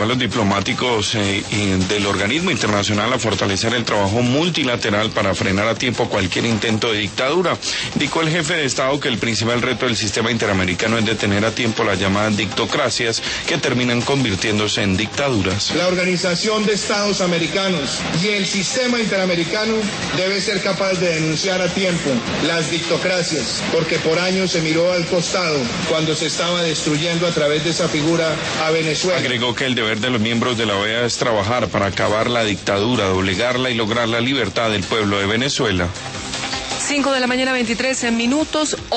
A los diplomáticos del organismo internacional a fortalecer el trabajo multilateral para frenar a tiempo cualquier intento de dictadura. Indicó el jefe de Estado que el principal reto del sistema interamericano es detener a tiempo las llamadas dictocracias que terminan convirtiéndose en dictaduras. La Organización de Estados Americanos y el sistema interamericano debe ser capaz de denunciar a tiempo las dictocracias, porque por años se miró al costado cuando se estaba destruyendo a través de esa figura a Venezuela. Agregó que el deber de los miembros de la OEA es trabajar para acabar la dictadura, doblegarla y lograr la libertad del pueblo de Venezuela. 5 de la mañana, 23 minutos.